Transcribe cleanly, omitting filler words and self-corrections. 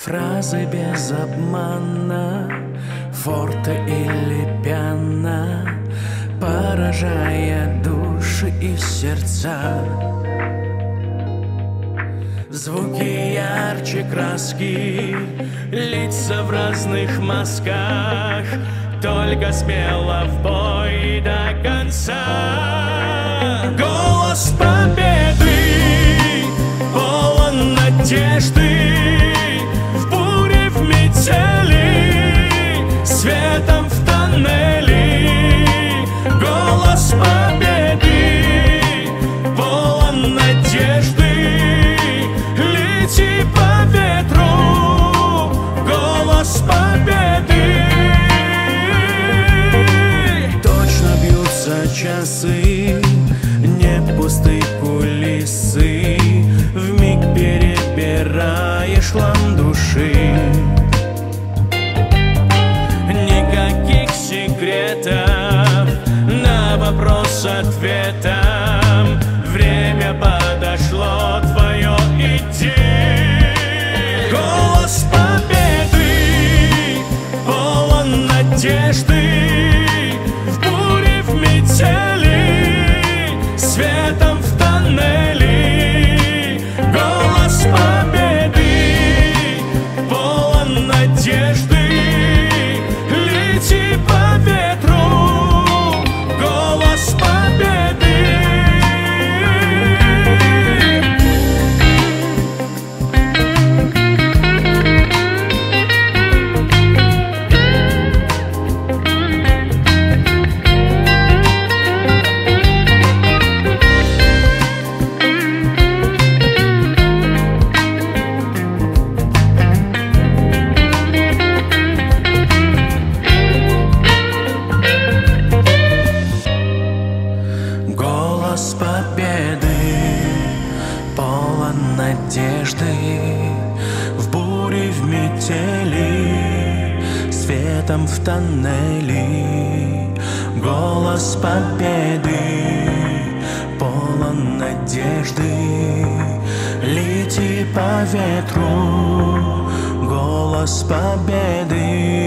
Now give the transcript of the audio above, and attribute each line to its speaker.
Speaker 1: Фразы без обмана, форте или пиано, поражая души и сердца. Звуки ярче краски, лица в разных масках, только смело в бой до конца. Голос победы полон надежды, в буре, в метели, светом в тоннели. Голос победы полон надежды, лети по ветру. Голос победы. Точно бьются часы, не пустые кулисы, вмиг перебираешь лам души. Никаких секретов, на вопрос ответом. Время подошло, твое идти. Голос победы полон надежды, в буре, в метели, светом в тоннели. Голос победы полон надежды, лети по ветру. Голос победы. Голос победы полон надежды, в буре, в метели, светом в тоннели. Голос победы полон надежды, лети по ветру. Голос победы.